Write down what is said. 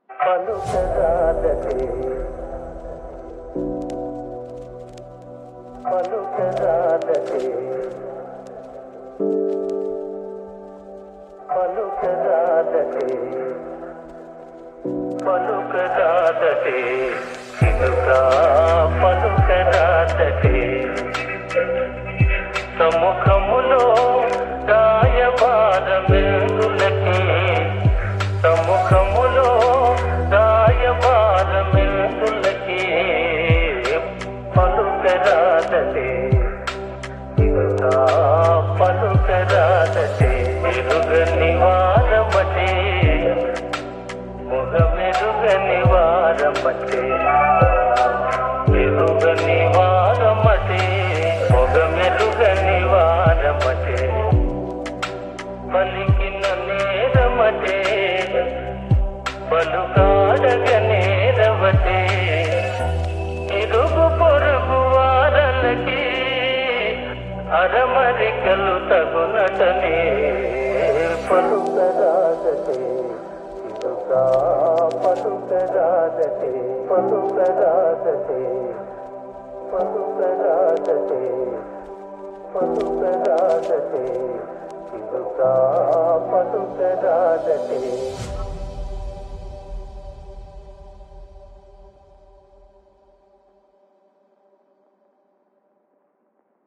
పలుకరాదటే పలుకరాదటే పలుకరాదటే పలుకరాదటే చిలుకా పలుకరాదటే సముఖములో రాయబారమెందులకి సముఖములో రాయబారమెందులకి పలుకరాదటే చిలుకా పలుకరాదటే ఎరుగని వారమటే ముఖమెరుగని వారమటే ఎరుగని వారమటే ముఖమెరుగని వారమటే పలికిన నేరమటే పలుకాడగ నేరవటే ఇరుగు పొరుగు వారలకి అరమరికలు తగునటనే పలుకరాదటే చిలుకా పలుకరాదటే పలుకరాదటే పలుకరాదటే పలుకరాదటే చిలుకా పలుకరాదటే